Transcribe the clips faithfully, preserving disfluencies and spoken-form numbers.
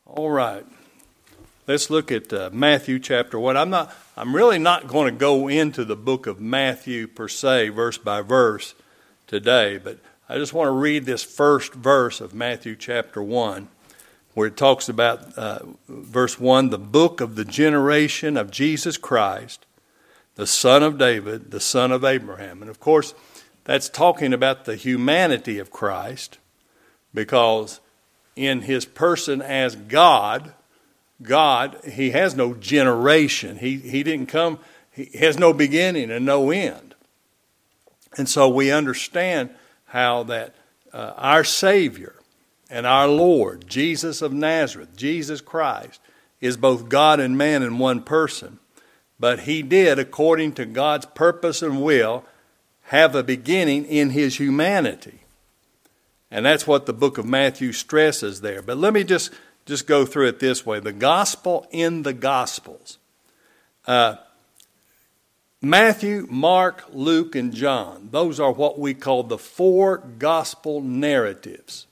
All right. Let's look at uh, Matthew chapter one. I'm not. I'm really not going to go into the book of Matthew per se, verse by verse, today. But I just want to read this first verse of Matthew chapter one, where it talks about uh, verse one, the book of the generation of Jesus Christ, the son of David, the son of Abraham. And of course, that's talking about the humanity of Christ, because in his person as God, God, he has no generation. He he didn't come, he has no beginning and no end. And so we understand how that uh, our Savior and our Lord, Jesus of Nazareth, Jesus Christ, is both God and man in one person. But he did, according to God's purpose and will, have a beginning in his humanity. And that's what the book of Matthew stresses there. But let me just, just go through it this way. The gospel in the Gospels. Uh, Matthew, Mark, Luke, and John. Those are what we call the four gospel narratives.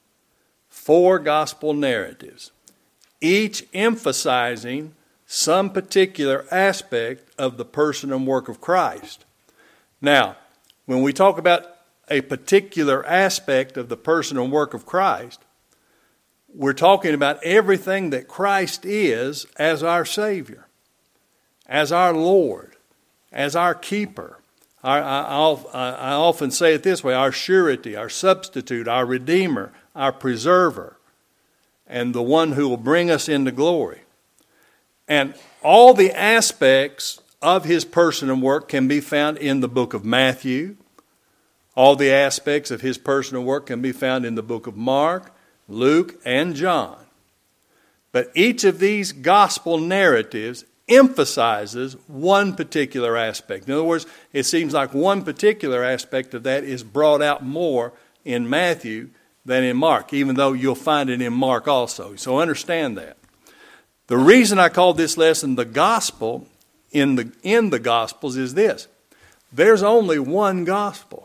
Four gospel narratives. Each emphasizing some particular aspect of the person and work of Christ. Now, when we talk about a particular aspect of the person and work of Christ, we're talking about everything that Christ is as our Savior, as our Lord, as our keeper. Our, I, I'll, I often say it this way, our surety, our substitute, our Redeemer, our preserver, and the one who will bring us into glory. And all the aspects of his person and work can be found in the book of Matthew. All the aspects of his personal work can be found in the book of Mark, Luke, and John. But each of these gospel narratives emphasizes one particular aspect. In other words, it seems like one particular aspect of that is brought out more in Matthew than in Mark, even though you'll find it in Mark also. So understand that. The reason I call this lesson the gospel in the, in the Gospels is this. There's only one gospel.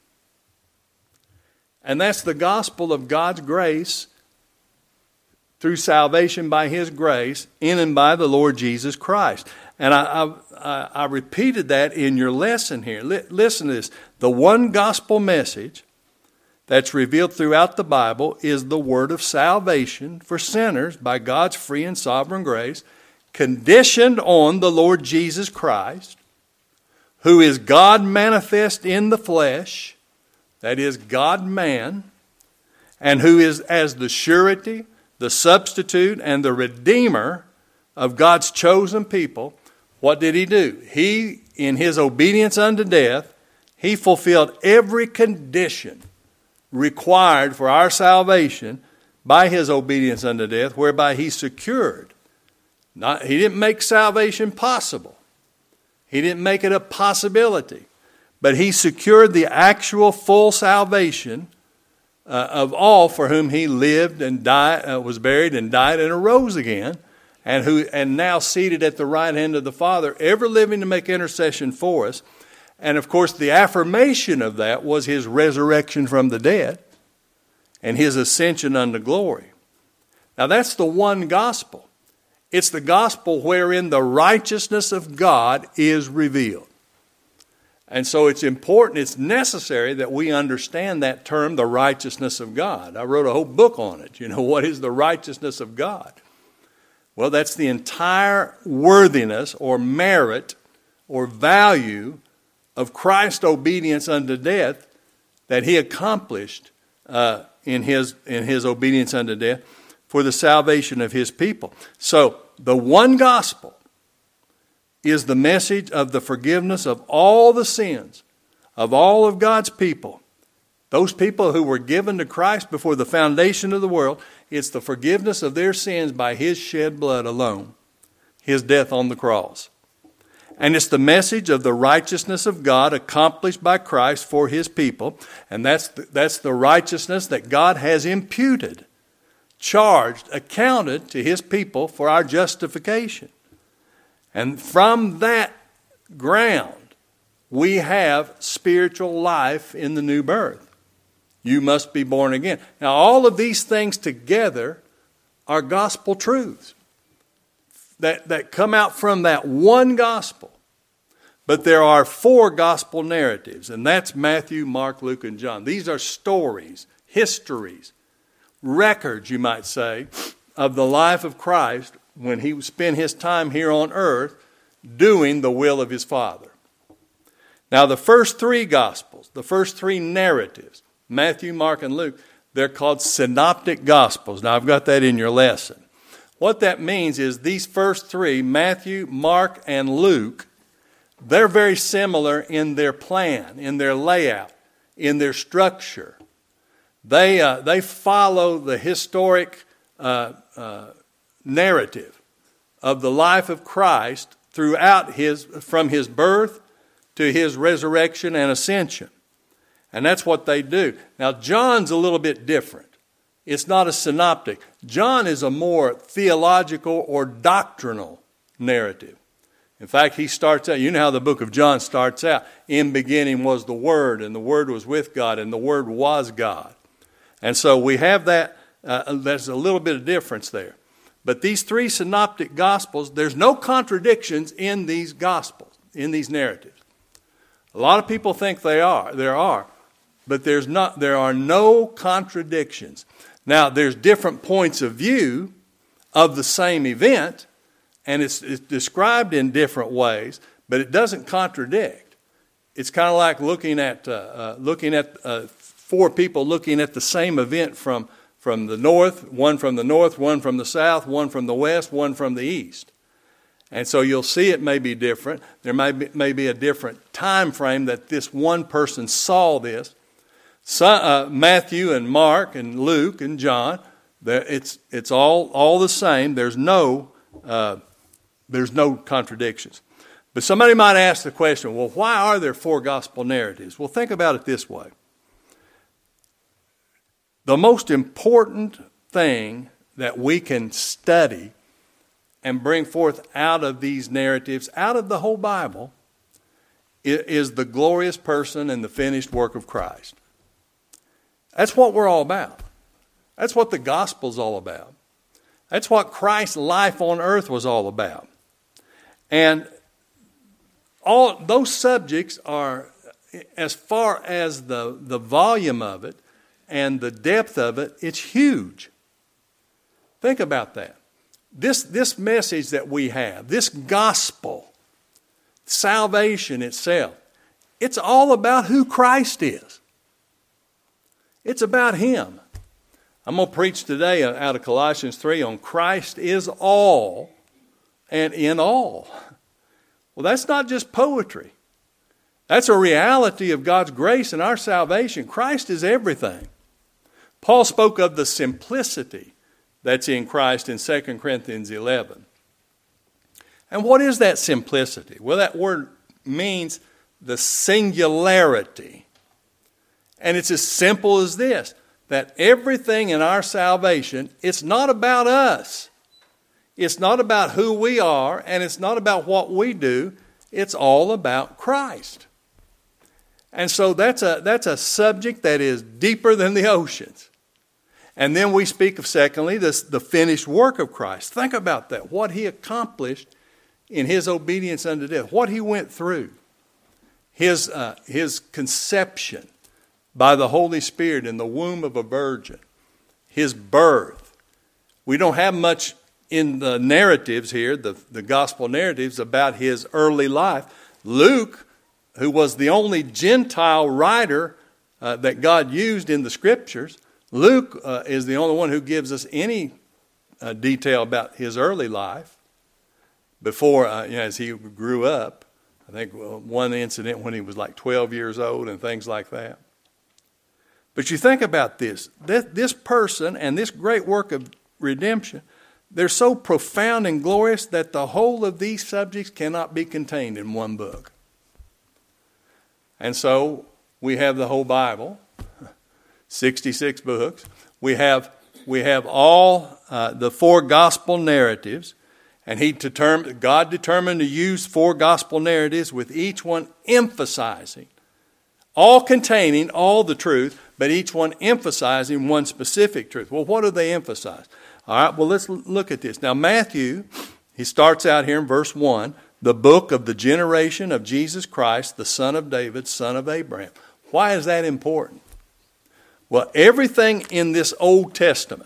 And that's the gospel of God's grace through salvation by his grace in and by the Lord Jesus Christ. And I, I, I repeated that in your lesson here. L- listen to this. The one gospel message that's revealed throughout the Bible is the word of salvation for sinners by God's free and sovereign grace, conditioned on the Lord Jesus Christ, who is God manifest in the flesh, that is God-man, and who is as the surety, the substitute, and the redeemer of God's chosen people. What did he do? He, in his obedience unto death, he fulfilled every condition required for our salvation by his obedience unto death, whereby he secured. Not, he didn't make salvation possible. He didn't make it a possibility. But he secured the actual full salvation uh, of all for whom he lived and died, uh, was buried and died and arose again, and who and now seated at the right hand of the Father, ever living to make intercession for us. And of course, the affirmation of that was his resurrection from the dead and his ascension unto glory. Now that's the one gospel. It's the gospel wherein the righteousness of God is revealed. And so it's important, it's necessary that we understand that term, the righteousness of God. I wrote a whole book on it. You know, what is the righteousness of God? Well, that's the entire worthiness or merit or value of Christ's obedience unto death that he accomplished uh, in his in his obedience unto death for the salvation of his people. So the one gospel is the message of the forgiveness of all the sins of all of God's people. Those people who were given to Christ before the foundation of the world, it's the forgiveness of their sins by his shed blood alone, his death on the cross. And it's the message of the righteousness of God accomplished by Christ for his people. And that's the, that's the righteousness that God has imputed, charged, accounted to his people for our justification. And from that ground, we have spiritual life in the new birth. You must be born again. Now, all of these things together are gospel truths that, that come out from that one gospel. But there are four gospel narratives, and that's Matthew, Mark, Luke, and John. These are stories, histories, records, you might say, of the life of Christ when he spent his time here on earth doing the will of his Father. Now, the first three gospels, the first three narratives, Matthew, Mark, and Luke, they're called synoptic gospels. Now, I've got that in your lesson. What that means is these first three, Matthew, Mark, and Luke, they're very similar in their plan, in their layout, in their structure. They, uh, they follow the historic uh, uh, narrative of the life of Christ throughout his, from his birth to his resurrection and ascension. And that's what they do. Now, John's a little bit different. It's not a synoptic. John is a more theological or doctrinal narrative. In fact, he starts out, you know how the book of John starts out. In beginning was the Word, and the Word was with God, and the Word was God. And so we have that, uh, there's a little bit of difference there. But these three synoptic gospels, there's no contradictions in these gospels, in these narratives. A lot of people think they are, there are, but there's not, there are no contradictions. Now, there's different points of view of the same event, and it's, it's described in different ways, but it doesn't contradict. It's kind of like looking at uh, uh, looking at uh, four people looking at the same event from, from the north, one from the north, one from the south, one from the west, one from the east. And so you'll see it may be different. There may be, may be a different time frame that this one person saw this. So, uh, Matthew and Mark and Luke and John, it's it's all all the same. There's no uh, there's no contradictions. But somebody might ask the question, well, why are there four gospel narratives? Well, think about it this way. The most important thing that we can study and bring forth out of these narratives, out of the whole Bible, is the glorious person and the finished work of Christ. That's what we're all about. That's what the gospel's all about. That's what Christ's life on earth was all about. And all those subjects are, as far as the, the volume of it and the depth of it, it's huge. Think about that. This, this message that we have, this gospel, salvation itself, it's all about who Christ is. It's about Him. I'm going to preach today out of Colossians three on Christ is all and in all. Well, that's not just poetry. That's a reality of God's grace and our salvation. Christ is everything. Paul spoke of the simplicity that's in Christ in Second Corinthians eleven. And what is that simplicity? Well, that word means the singularity. And it's as simple as this, that everything in our salvation, it's not about us. It's not about who we are, and it's not about what we do. It's all about Christ. And so that's a, that's a subject that is deeper than the oceans. And then we speak of, secondly, this, the finished work of Christ. Think about that, what He accomplished in His obedience unto death, what He went through, His, uh, his conception by the Holy Spirit in the womb of a virgin, His birth. We don't have much in the narratives here, the, the gospel narratives, about His early life. Luke, who was the only Gentile writer uh, that God used in the Scriptures, Luke uh, is the only one who gives us any uh, detail about his early life before, uh, you know, as he grew up. I think one incident when he was like twelve years old and things like that. But you think about this. This person and this great work of redemption, they're so profound and glorious that the whole of these subjects cannot be contained in one book. And so we have the whole Bible, sixty-six books. We have we have all uh, the four gospel narratives, and he determined, God determined to use four gospel narratives with each one emphasizing, all containing all the truth, but each one emphasizing one specific truth. Well, what do they emphasize? All right, well, let's look at this. Now, Matthew, he starts out here in verse one, the book of the generation of Jesus Christ, the son of David, son of Abraham. Why is that important? Well, everything in this Old Testament,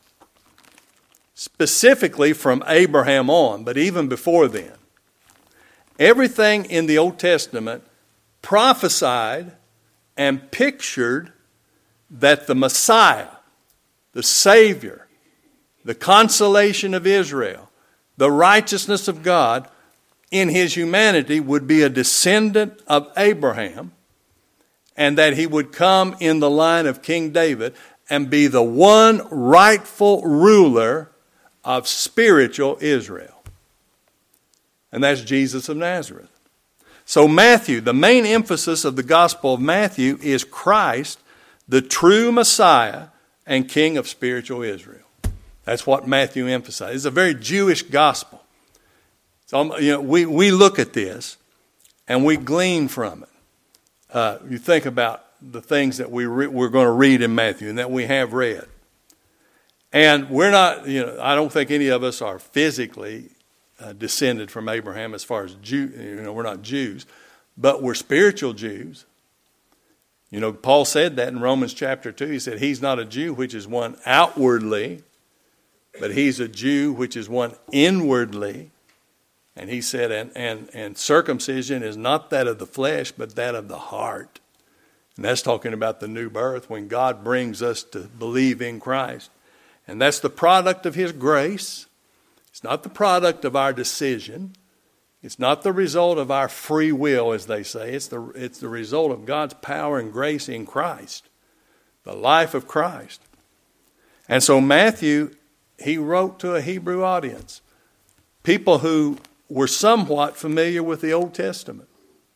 specifically from Abraham on, but even before then, everything in the Old Testament prophesied and pictured that the Messiah, the Savior, the consolation of Israel, the righteousness of God in his humanity would be a descendant of Abraham, and that he would come in the line of King David and be the one rightful ruler of spiritual Israel. And that's Jesus of Nazareth. So Matthew, the main emphasis of the Gospel of Matthew is Christ, the true Messiah and King of spiritual Israel. That's what Matthew emphasizes. It's a very Jewish gospel. So, you know, we, we look at this and we glean from it. Uh, you think about the things that we re- we're going to read in Matthew and that we have read. And we're not, you know, I don't think any of us are physically uh, descended from Abraham as far as Jew, you know, we're not Jews, but we're spiritual Jews. You know, Paul said that in Romans chapter two. He said, he's not a Jew, which is one outwardly, but he's a Jew, which is one inwardly. And he said, and, and, and circumcision is not that of the flesh, but that of the heart. And that's talking about the new birth, when God brings us to believe in Christ. And that's the product of his grace. It's not the product of our decision. It's not the result of our free will, as they say. It's the, it's the result of God's power and grace in Christ, the life of Christ. And so Matthew, he wrote to a Hebrew audience, people who were somewhat familiar with the Old Testament.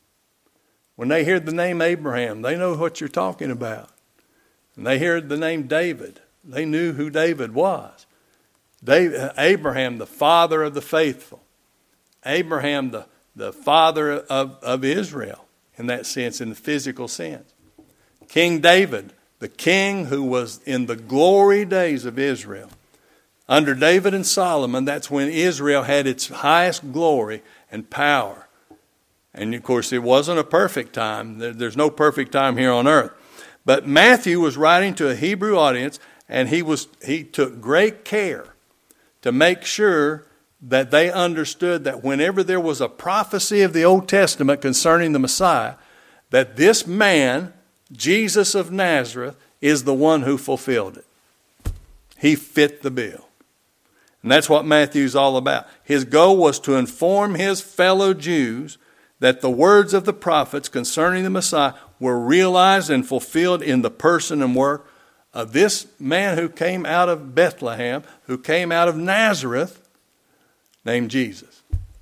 When they hear the name Abraham, they know what you're talking about. And they hear the name David. They knew who David was. David, Abraham, the father of the faithful. Abraham, the, the father of, of Israel, in that sense, in the physical sense. King David, the king who was in the glory days of Israel. Under David and Solomon, that's when Israel had its highest glory and power. And of course, it wasn't a perfect time. There's no perfect time here on earth. But Matthew was writing to a Hebrew audience, and he was he took great care to make sure that they understood that whenever there was a prophecy of the Old Testament concerning the Messiah, that this man, Jesus of Nazareth, is the one who fulfilled it. He fit the bill. And that's what Matthew's all about. His goal was to inform his fellow Jews that the words of the prophets concerning the Messiah were realized and fulfilled in the person and work of this man who came out of Bethlehem, who came out of Nazareth, named Jesus.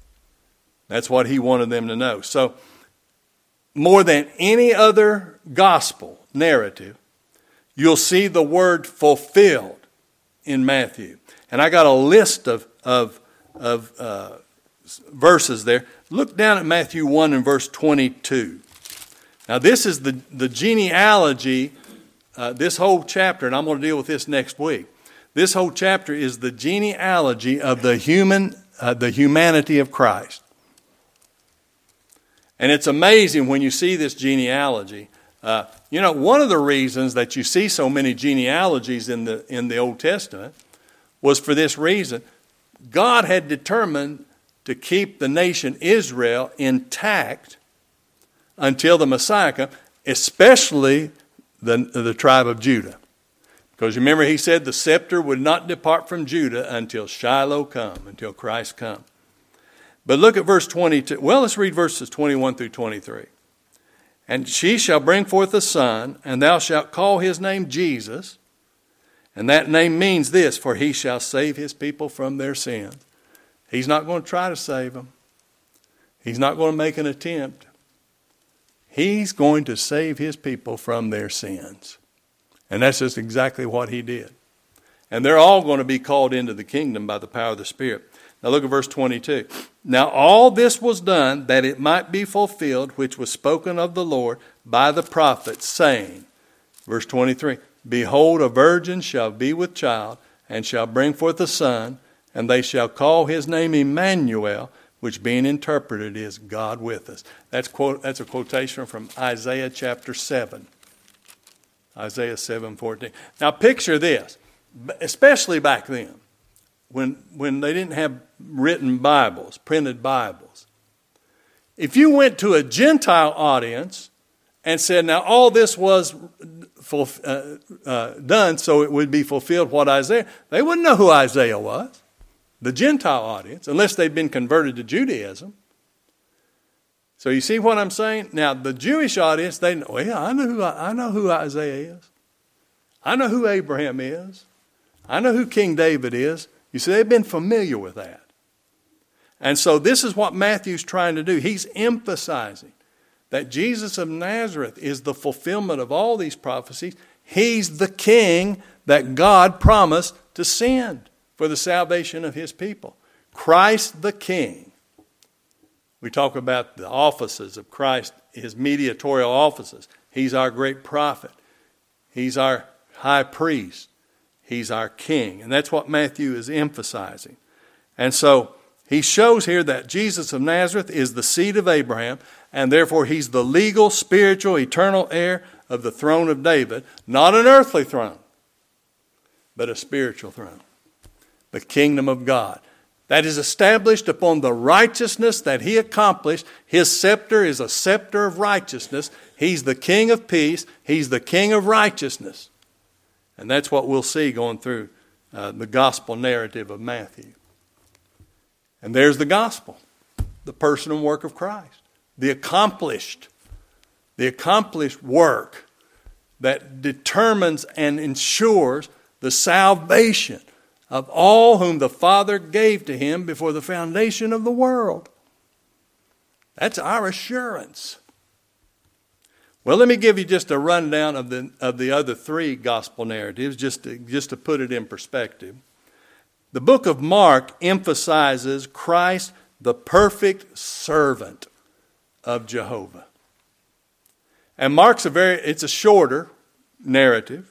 That's what he wanted them to know. So, more than any other gospel narrative, you'll see the word fulfilled in Matthew. And I got a list of, of, of uh, verses there. Look down at Matthew one and verse twenty-two. Now this is the, the genealogy, uh, this whole chapter, and I'm going to deal with this next week. This whole chapter is the genealogy of the human, uh, the humanity of Christ. And it's amazing when you see this genealogy. Uh, you know, one of the reasons that you see so many genealogies in the in the Old Testament was for this reason. God had determined to keep the nation Israel intact until the Messiah comes, especially the, the tribe of Judah. Because remember, he said the scepter would not depart from Judah until Shiloh come, until Christ come. But look at verse twenty-two. Well, let's read verses twenty-one through twenty-three. And she shall bring forth a son, and thou shalt call his name Jesus. And that name means this, for he shall save his people from their sins. He's not going to try to save them. He's not going to make an attempt. He's going to save his people from their sins. And that's just exactly what he did. And they're all going to be called into the kingdom by the power of the Spirit. Now look at verse twenty-two. Now all this was done that it might be fulfilled, which was spoken of the Lord by the prophets, saying, Verse twenty-three, behold, a virgin shall be with child, and shall bring forth a son, and they shall call his name Emmanuel, which being interpreted is God with us. That's, quote, that's a quotation from Isaiah chapter seven. Isaiah seven fourteen. Now picture this, especially back then, when, when they didn't have written Bibles, printed Bibles. If you went to a Gentile audience and said, now all this was full, uh, uh, done so it would be fulfilled what Isaiah, they wouldn't know who Isaiah was, the Gentile audience, unless they'd been converted to Judaism. So you see what I'm saying? Now the Jewish audience, they know, well, yeah, I know who I know who Isaiah is. I know who Abraham is. I know who King David is. You see, they've been familiar with that. And so this is what Matthew's trying to do. He's emphasizing that Jesus of Nazareth is the fulfillment of all these prophecies. He's the king that God promised to send for the salvation of his people. Christ the King. We talk about the offices of Christ, his mediatorial offices. He's our great prophet. He's our high priest. He's our king. And that's what Matthew is emphasizing. And so he shows here that Jesus of Nazareth is the seed of Abraham, and therefore he's the legal, spiritual, eternal heir of the throne of David. Not an earthly throne, but a spiritual throne. The kingdom of God. That is established upon the righteousness that he accomplished. His scepter is a scepter of righteousness. He's the king of peace. He's the king of righteousness. And that's what we'll see going through uh, the gospel narrative of Matthew. And there's the gospel, the person and work of Christ, the accomplished, the accomplished work that determines and ensures the salvation of all whom the Father gave to him before the foundation of the world. That's our assurance. Well, let me give you just a rundown of the of the other three gospel narratives, just to, just to put it in perspective. The book of Mark emphasizes Christ, the perfect servant of Jehovah. And Mark's a very, it's a shorter narrative.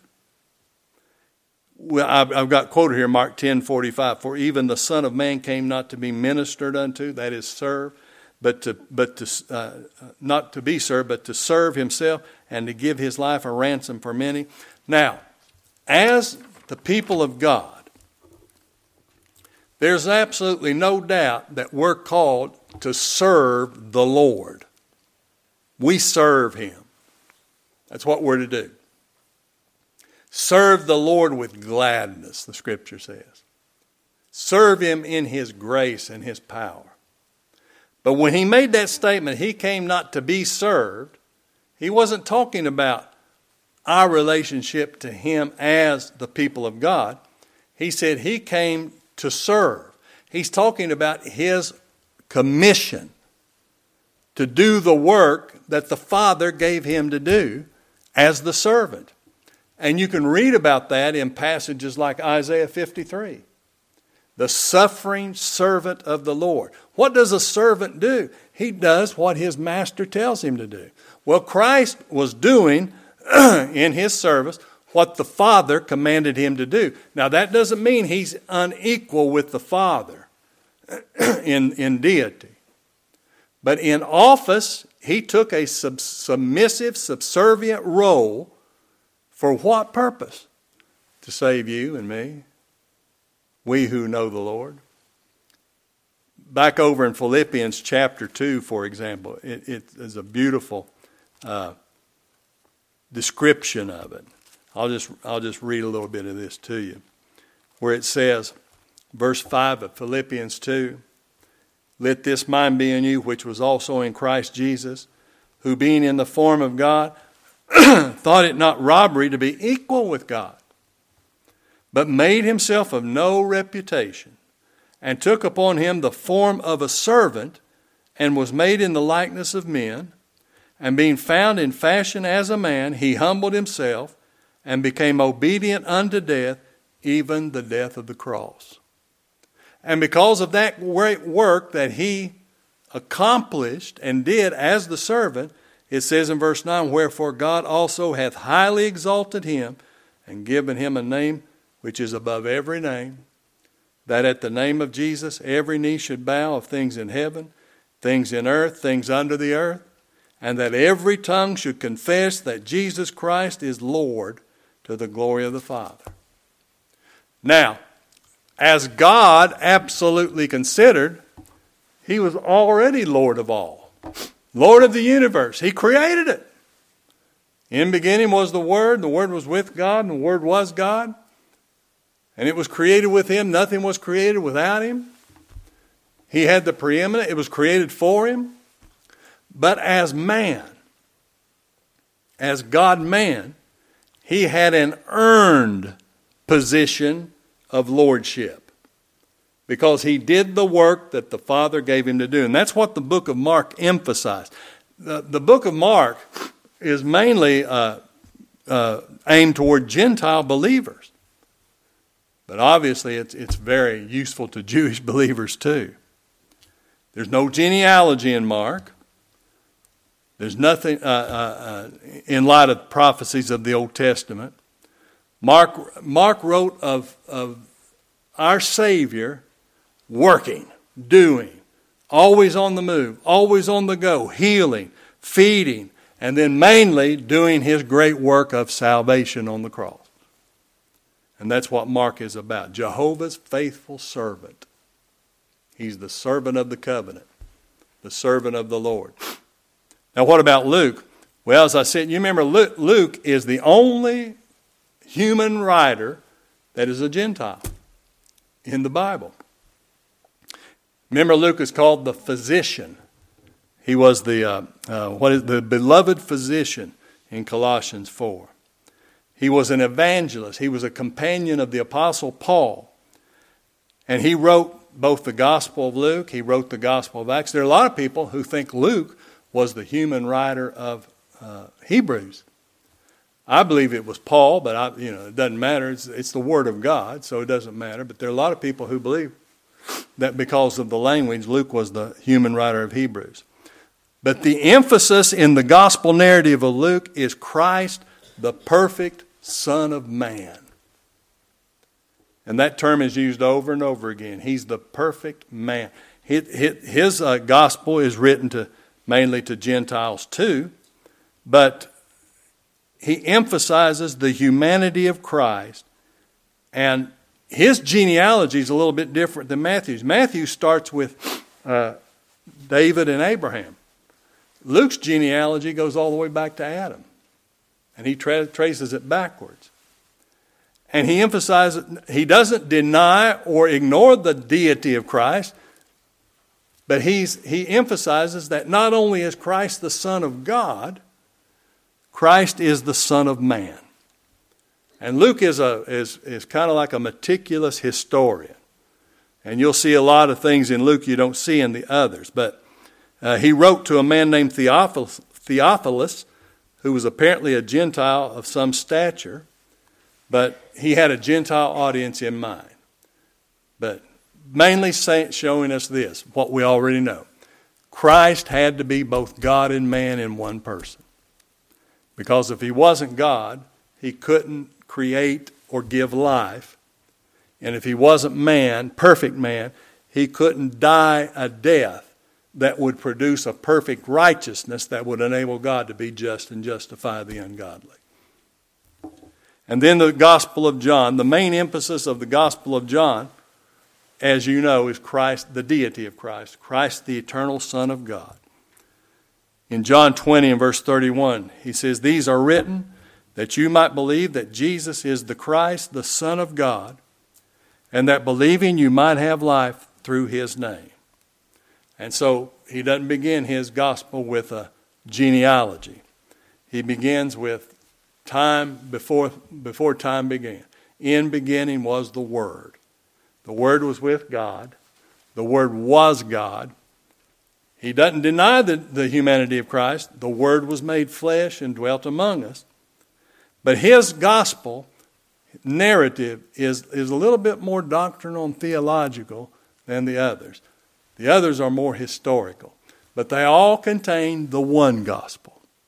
Well, I've, I've got quoted here, Mark ten forty-five. For even the Son of Man came not to be ministered unto, that is, served, but to but to uh, not to be served, but to serve himself and to give his life a ransom for many. Now, as the people of God, there's absolutely no doubt that we're called to serve the Lord. We serve him. That's what we're to do. Serve the Lord with gladness, the scripture says. Serve him in his grace and his power. But when he made that statement, he came not to be served, he wasn't talking about our relationship to him as the people of God. He said he came to serve. He's talking about his commission to do the work that the Father gave him to do as the servant. And you can read about that in passages like Isaiah fifty-three. The suffering servant of the Lord. What does a servant do? He does what his master tells him to do. Well, Christ was doing in his service what the Father commanded him to do. Now, that doesn't mean he's unequal with the Father in, in deity. But in office, he took a sub- submissive, subservient role. For what purpose? To save you and me, we who know the Lord. Back over in Philippians chapter two, for example, it, it is a beautiful uh, description of it. I'll just I'll just read a little bit of this to you, where it says, verse five of Philippians two, let this mind be in you, which was also in Christ Jesus, who being in the form of God, thought it not robbery to be equal with God, but made himself of no reputation, and took upon him the form of a servant, and was made in the likeness of men. And being found in fashion as a man, he humbled himself, and became obedient unto death, even the death of the cross. And because of that great work that he accomplished and did as the servant, It says in verse nine, wherefore God also hath highly exalted him and given him a name which is above every name, that at the name of Jesus every knee should bow of things in heaven, things in earth, things under the earth, and that every tongue should confess that Jesus Christ is Lord to the glory of the Father. Now, as God absolutely considered, he was already Lord of all, Lord of the universe. He created it. In the beginning was the Word, the Word was with God, and the Word was God. And it was created with him. Nothing was created without him. He had the preeminent. It was created for him. But as man, as God-man, he had an earned position of lordship because he did the work that the Father gave him to do. And that's what the book of Mark emphasized. The, the book of Mark is mainly uh, uh, aimed toward Gentile believers. But obviously it's, it's very useful to Jewish believers too. There's no genealogy in Mark. There's nothing uh, uh, uh, in light of prophecies of the Old Testament. Mark, Mark wrote of, of our Savior working, doing, always on the move, always on the go, healing, feeding, and then mainly doing his great work of salvation on the cross. And that's what Mark is about. Jehovah's faithful servant. He's the servant of the covenant, the servant of the Lord. Now what about Luke? Well, as I said, you remember Luke, Luke is the only human writer that is a Gentile in the Bible. Remember, Luke is called the physician. He was the uh, uh, what is the beloved physician in Colossians four. He was an evangelist. He was a companion of the Apostle Paul. And he wrote both the Gospel of Luke, he wrote the Gospel of Acts. There are a lot of people who think Luke was the human writer of uh, Hebrews. I believe it was Paul, but I, you know, it doesn't matter. It's, it's the Word of God, so it doesn't matter. But there are a lot of people who believe that because of the language, Luke was the human writer of Hebrews. But the emphasis in the gospel narrative of Luke is Christ, the perfect Son of Man. And that term is used over and over again. He's the perfect man. His uh, gospel is written to mainly to Gentiles too, but he emphasizes the humanity of Christ, and his genealogy is a little bit different than Matthew's. Matthew starts with uh, David and Abraham. Luke's genealogy goes all the way back to Adam, and he tra- traces it backwards. And he emphasizes, he doesn't deny or ignore the deity of Christ, but he's, he emphasizes that not only is Christ the Son of God, Christ is the Son of Man. And Luke is a is, is kind of like a meticulous historian. And you'll see a lot of things in Luke you don't see in the others. But uh, he wrote to a man named Theophilus, Theophilus, who was apparently a Gentile of some stature, but he had a Gentile audience in mind. But mainly showing us this, what we already know. Christ had to be both God and man in one person. Because if he wasn't God, he couldn't create or give life. And if he wasn't man, perfect man, he couldn't die a death that would produce a perfect righteousness that would enable God to be just and justify the ungodly. And then the Gospel of John, the main emphasis of the Gospel of John, as you know, is Christ, the deity of Christ, Christ the eternal Son of God. In John twenty and verse thirty-one, he says, "These are written that you might believe that Jesus is the Christ, the Son of God, and that believing you might have life through his name." And so he doesn't begin his gospel with a genealogy. He begins with time before, before time began. In beginning was the Word. The Word was with God. The Word was God. He doesn't deny the, the humanity of Christ. The Word was made flesh and dwelt among us. But his gospel narrative is, is a little bit more doctrinal and theological than the others. The others are more historical. But they all contain the one gospel.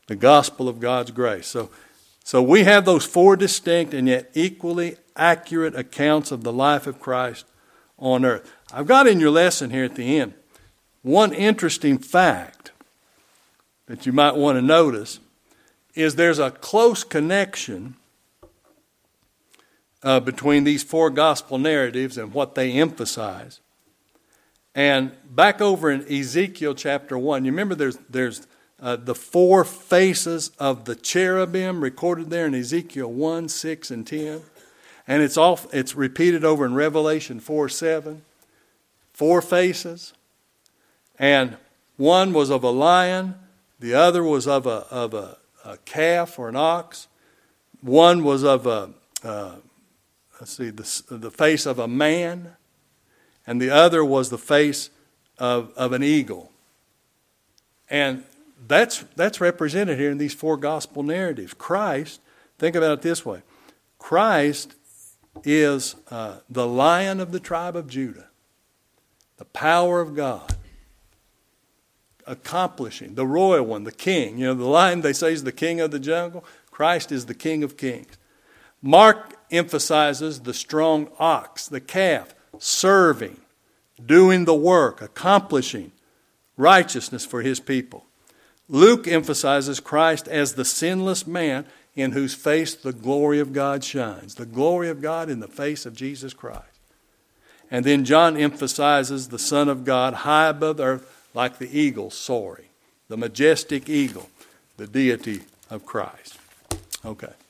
The gospel of God's grace. So, so we have those four distinct and yet equally accurate accounts of the life of Christ on earth. I've got in your lesson here at the end one interesting fact that you might want to notice is there's a close connection uh, between these four gospel narratives and what they emphasize. And back over in Ezekiel chapter one, you remember there's there's uh, the four faces of the cherubim recorded there in Ezekiel one, six, and ten. And it's all it's repeated over in Revelation four, seven. Four faces. And one was of a lion, the other was of a of a, a calf or an ox. One was of a uh, let's see the the face of a man. And the other was the face of, of an eagle. And that's that's represented here in these four gospel narratives. Christ, think about it this way. Christ is uh, the Lion of the tribe of Judah. The power of God. Accomplishing. The royal one, the king. You know, the lion they say is the king of the jungle. Christ is the King of kings. Mark emphasizes the strong ox, the calf. Serving, doing the work, accomplishing righteousness for his people. Luke emphasizes Christ as the sinless man in whose face the glory of God shines. The glory of God in the face of Jesus Christ. And then John emphasizes the Son of God high above the earth like the eagle soaring. The majestic eagle, the deity of Christ. Okay.